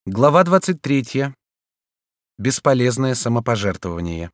Глава 23. Бесполезное самопожертвование.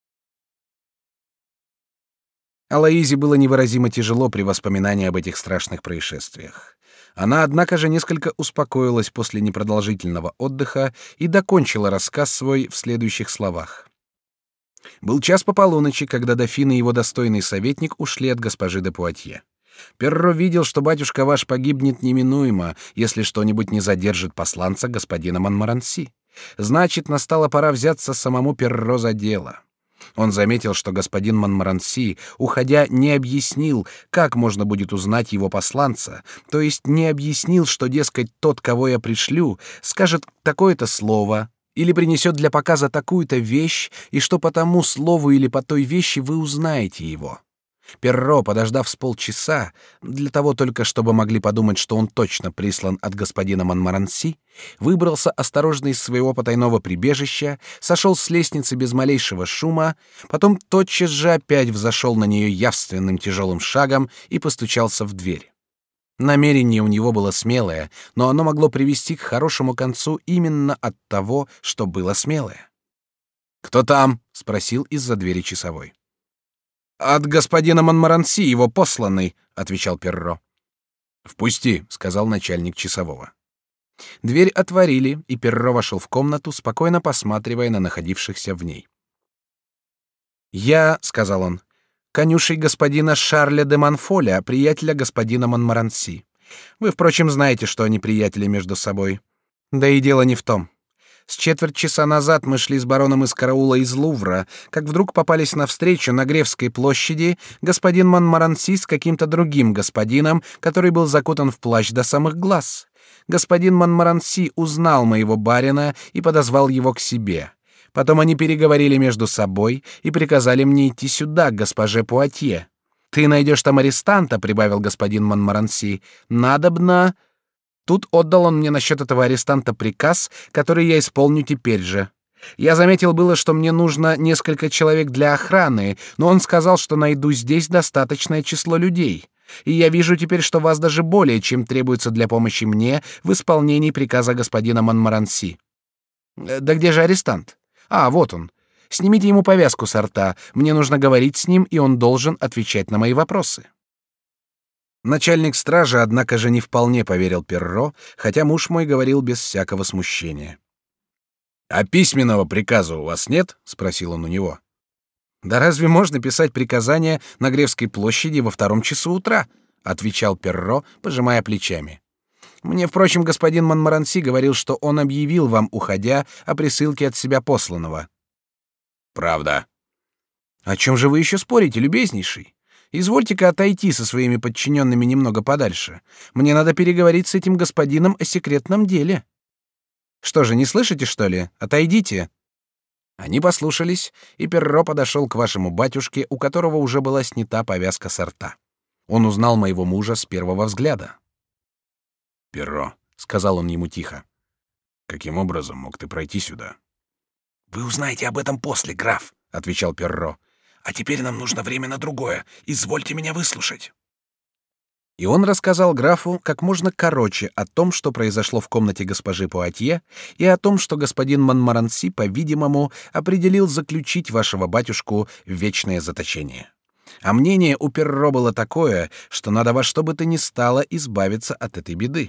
Алоизе было невыразимо тяжело при воспоминании об этих страшных происшествиях. Она, однако же, несколько успокоилась после непродолжительного отдыха и докончила рассказ свой в следующих словах. Был час по полуночи, когда дофин и его достойный советник ушли от госпожи де Пуатье. Перро видел, что батюшка ваш погибнет неминуемо, если что-нибудь не задержит посланца господина Монморанси. Значит, настала пора взяться самому Перро за дело. Он заметил, что господин Монморанси, уходя, не объяснил, как можно будет узнать его посланца, то есть не объяснил, что, дескать, тот, кого я пришлю, скажет такое-то слово или принесет для показа такую-то вещь, и что по тому слову или по той вещи вы узнаете его. Перро, подождав с полчаса, для того только, чтобы могли подумать, что он точно прислан от господина Монморанси, выбрался осторожно из своего потайного прибежища, сошел с лестницы без малейшего шума, потом тотчас же опять взошел на нее явственным тяжелым шагом и постучался в дверь. Намерение у него было смелое, но оно могло привести к хорошему концу именно от того, что было смелое. «Кто там?» — спросил из-за двери часовой. «От господина Монморанси, его посланный», — отвечал Перро. «Впусти», — сказал начальник часового. Дверь отворили, и Перро вошел в комнату, спокойно посматривая на находившихся в ней. «Я», — сказал он, — «конюший господина Шарля де Монфоля, приятеля господина Монморанси. Вы, впрочем, знаете, что они приятели между собой. Да и дело не в том. С четверть часа назад мы шли с бароном из караула из Лувра, как вдруг попались навстречу на Гревской площади господин Монморанси с каким-то другим господином, который был закутан в плащ до самых глаз. Господин Монморанси узнал моего барина и подозвал его к себе. Потом они переговорили между собой и приказали мне идти сюда, к госпоже Пуатье. «Ты найдешь там арестанта», — прибавил господин Монморанси. «Надобно...» Тут отдал он мне насчет этого арестанта приказ, который я исполню теперь же. Я заметил было, что мне нужно несколько человек для охраны, но он сказал, что найду здесь достаточное число людей. И я вижу теперь, что вас даже более, чем требуется для помощи мне в исполнении приказа господина Монморанси. Да где же арестант? А, вот он. Снимите ему повязку со рта. Мне нужно говорить с ним, и он должен отвечать на мои вопросы. Начальник стражи, однако же, не вполне поверил Перро, хотя муж мой говорил без всякого смущения. «А письменного приказа у вас нет?» — спросил он у него. «Да разве можно писать приказания на Гревской площади во 2 часу утра?» — отвечал Перро, пожимая плечами. «Мне, впрочем, господин Монморанси говорил, что он объявил вам, уходя, о присылке от себя посланного». «Правда». «О чем же вы еще спорите, любезнейший? Извольте-ка отойти со своими подчиненными немного подальше. Мне надо переговорить с этим господином о секретном деле». «Что же, не слышите, что ли? Отойдите». Они послушались, и Перро подошел к вашему батюшке, у которого уже была снята повязка со рта. Он узнал моего мужа с первого взгляда. «Перро», — сказал он ему тихо, — «каким образом мог ты пройти сюда?» «Вы узнаете об этом после, граф», — отвечал Перро. «А теперь нам нужно время на другое. Извольте меня выслушать». И он рассказал графу как можно короче о том, что произошло в комнате госпожи Пуатье, и о том, что господин Монморанси, по-видимому, определил заключить вашего батюшку в вечное заточение. А мнение у Перро было такое, что надо во что бы то ни стало избавиться от этой беды.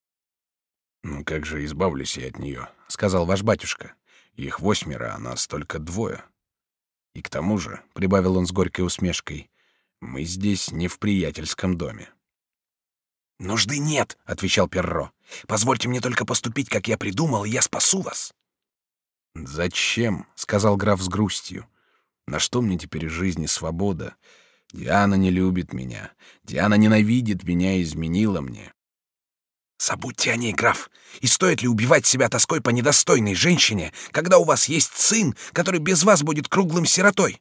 «Ну как же избавлюсь я от нее?» — сказал ваш батюшка. «Их 8, а нас только 2. И к тому же, — прибавил он с горькой усмешкой, — мы здесь не в приятельском доме». «Нужды нет», — отвечал Перро. «Позвольте мне только поступить, как я придумал, и я спасу вас». «Зачем?» — сказал граф с грустью. «На что мне теперь жизнь и свобода? Диана не любит меня. Диана ненавидит меня и изменила мне». «Забудьте о ней, граф. И стоит ли убивать себя тоской по недостойной женщине, когда у вас есть сын, который без вас будет круглым сиротой?»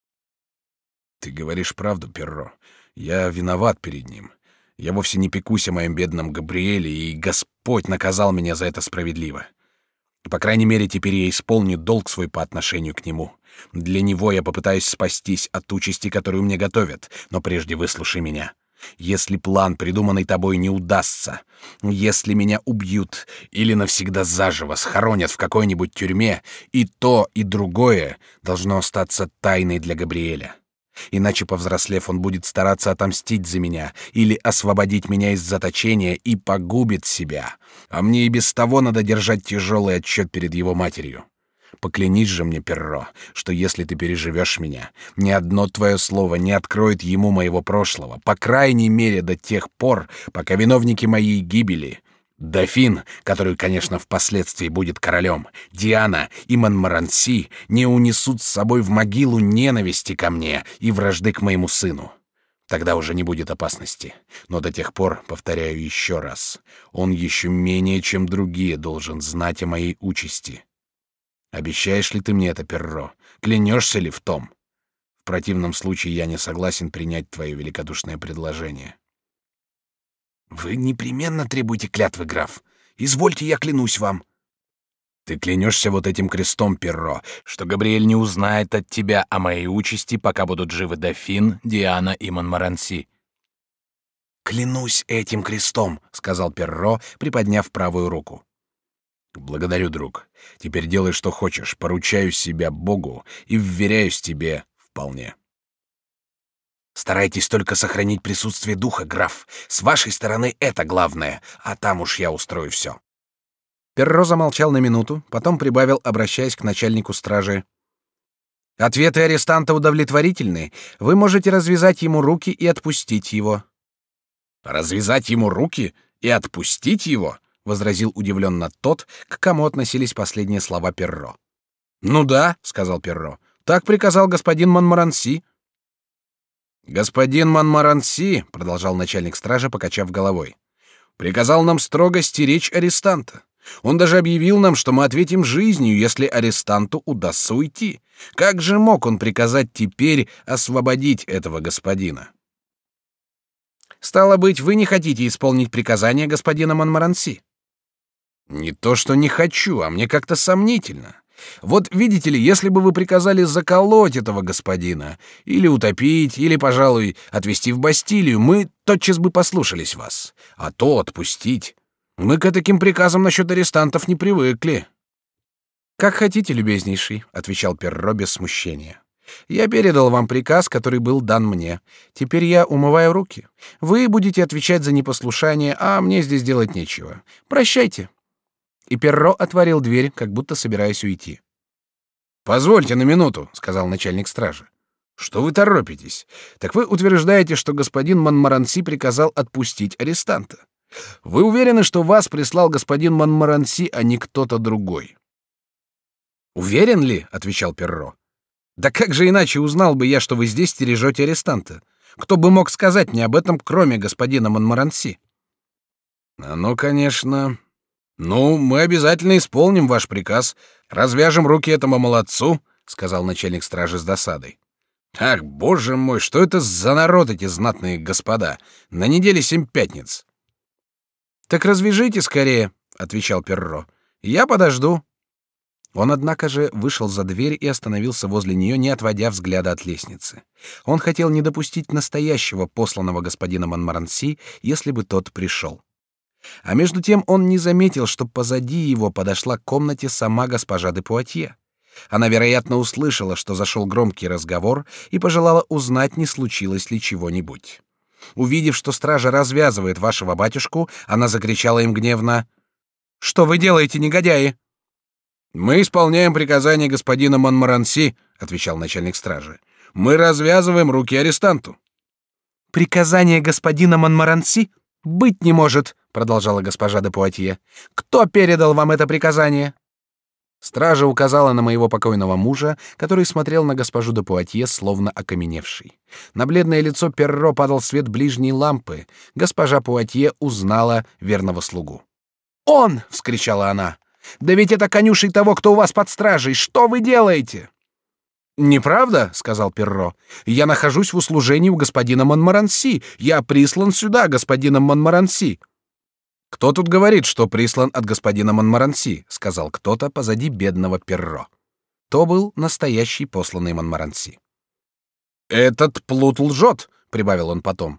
«Ты говоришь правду, Перро. Я виноват перед ним. Я вовсе не пекусь о моем бедном Габриэле, и Господь наказал меня за это справедливо. По крайней мере, теперь я исполню долг свой по отношению к нему. Для него я попытаюсь спастись от участи, которую мне готовят, но прежде выслушай меня. Если план, придуманный тобой, не удастся, если меня убьют или навсегда заживо схоронят в какой-нибудь тюрьме, и то, и другое должно остаться тайной для Габриэля. Иначе, повзрослев, он будет стараться отомстить за меня или освободить меня из заточения и погубит себя. А мне и без того надо держать тяжелый отчет перед его матерью. Поклянись же мне, Перро, что если ты переживешь меня, ни одно твое слово не откроет ему моего прошлого, по крайней мере до тех пор, пока виновники моей гибели, дофин, который, конечно, впоследствии будет королем, Диана и Монморанси, не унесут с собой в могилу ненависти ко мне и вражды к моему сыну. Тогда уже не будет опасности. Но до тех пор, повторяю еще раз, он еще менее, чем другие, должен знать о моей участи. Обещаешь ли ты мне это, Перро? Клянешься ли в том? В противном случае я не согласен принять твое великодушное предложение. Вы непременно требуете клятвы, граф. Извольте, я клянусь вам. Ты клянешься вот этим крестом, Перро, что Габриэль не узнает от тебя о моей участи, пока будут живы дофин, Диана и Монморанси. Клянусь этим крестом, сказал Перро, приподняв правую руку. Благодарю, друг. Теперь делай, что хочешь. Поручаю себя Богу и вверяюсь тебе вполне. Старайтесь только сохранить присутствие духа, граф. С вашей стороны это главное, а там уж я устрою все. Перро замолчал на минуту, потом прибавил, обращаясь к начальнику стражи: ответы арестанта удовлетворительны. Вы можете развязать ему руки и отпустить его. Развязать ему руки и отпустить его? Возразил удивленно тот, к кому относились последние слова Перро. Ну да, сказал Перро. Так приказал господин Монморанси. Господин Монморанси, продолжал начальник стражи, покачав головой, приказал нам строго стеречь арестанта. Он даже объявил нам, что мы ответим жизнью, если арестанту удастся уйти. Как же мог он приказать теперь освободить этого господина? Стало быть, вы не хотите исполнить приказание господина Монморанси? Не то, что не хочу, а мне как-то сомнительно. Вот видите ли, если бы вы приказали заколоть этого господина, или утопить, или, пожалуй, отвезти в Бастилию, мы тотчас бы послушались вас. А то отпустить. Мы к таким приказам насчет арестантов не привыкли. Как хотите, любезнейший, отвечал Перро без смущения. Я передал вам приказ, который был дан мне. Теперь я умываю руки. Вы будете отвечать за непослушание, а мне здесь делать нечего. Прощайте. И Перро отворил дверь, как будто собираясь уйти. Позвольте на минуту, сказал начальник стражи. Что вы торопитесь? Так вы утверждаете, что господин Монморанси приказал отпустить арестанта. Вы уверены, что вас прислал господин Монморанси, а не кто-то другой? Уверен ли? Отвечал Перро. Да как же иначе узнал бы я, что вы здесь стережете арестанта? Кто бы мог сказать мне об этом, кроме господина Монморанси? Ну, конечно. Ну, мы обязательно исполним ваш приказ, развяжем руки этому молодцу, сказал начальник стражи с досадой. Ах, боже мой, что это за народ эти знатные господа? На неделе 7 пятниц. Так развяжите скорее, отвечал Перро. Я подожду. Он, однако же, вышел за дверь и остановился возле нее, не отводя взгляда от лестницы. Он хотел не допустить настоящего посланного господина Монморанси, если бы тот пришел. А между тем он не заметил, что позади его подошла к комнате сама госпожа де Пуатье. Она, вероятно, услышала, что зашел громкий разговор, и пожелала узнать, не случилось ли чего-нибудь. Увидев, что стража развязывает вашего батюшку, она закричала им гневно: «Что вы делаете, негодяи?» «Мы исполняем приказание господина Монморанси», — отвечал начальник стражи. «Мы развязываем руки арестанту». «Приказание господина Монморанси быть не может», — продолжала госпожа де Пуатье. «Кто передал вам это приказание?» Стража указала на моего покойного мужа, который смотрел на госпожу де Пуатье, словно окаменевший. На бледное лицо Перро падал свет ближней лампы. Госпожа Пуатье узнала верного слугу. «Он!» — вскричала она. «Да ведь это конюший того, кто у вас под стражей! Что вы делаете?» «Неправда?» — сказал Перро. «Я нахожусь в услужении у господина Монморанси. Я прислан сюда господином Монморанси». «Кто тут говорит, что прислан от господина Монморанси?» — сказал кто-то позади бедного Перро. То был настоящий посланный Монморанси. «Этот плут лжет», — прибавил он потом.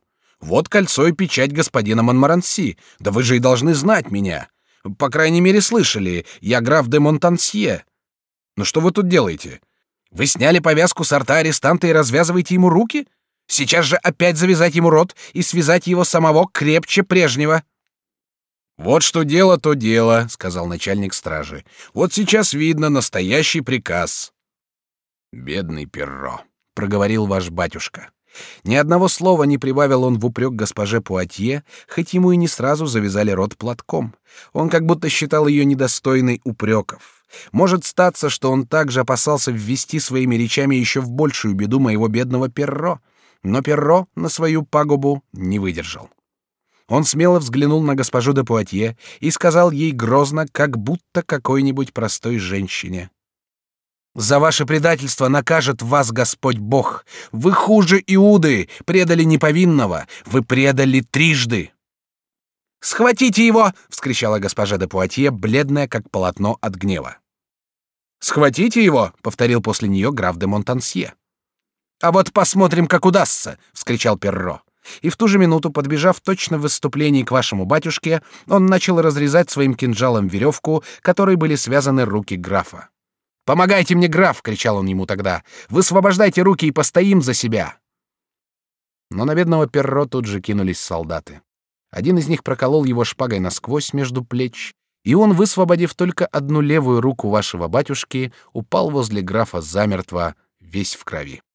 Вот кольцо и печать господина Монморанси. Да вы же и должны знать меня. По крайней мере, слышали. Я граф де Монтансье. Ну что вы тут делаете? Вы сняли повязку с рта арестанта и развязываете ему руки? Сейчас же опять завязать ему рот и связать его самого крепче прежнего. Вот что дело, то дело, сказал начальник стражи. Вот сейчас видно настоящий приказ. Бедный Перро, проговорил ваш батюшка. Ни одного слова не прибавил он в упрек госпоже Пуатье, хоть ему и не сразу завязали рот платком. Он как будто считал ее недостойной упреков. Может статься, что он также опасался ввести своими речами еще в большую беду моего бедного Перро, но Перро на свою пагубу не выдержал. Он смело взглянул на госпожу де Пуатье и сказал ей грозно, как будто какой-нибудь простой женщине: «За ваше предательство накажет вас Господь Бог. Вы хуже Иуды, предали неповинного, вы предали трижды». «Схватите его!» — вскричала госпожа де Пуатье, бледная как полотно от гнева. «Схватите его!» — повторил после нее граф де Монтансье. «А вот посмотрим, как удастся!» — вскричал Перро. И в ту же минуту, подбежав точно в выступлении к вашему батюшке, он начал разрезать своим кинжалом веревку, которой были связаны руки графа. «Помогайте мне, граф!» — кричал он ему тогда. «Высвобождайте руки и постоим за себя!» Но на бедного Перро тут же кинулись солдаты. Один из них проколол его шпагой насквозь между плеч, и он, высвободив только одну левую руку вашего батюшки, упал возле графа замертво, весь в крови.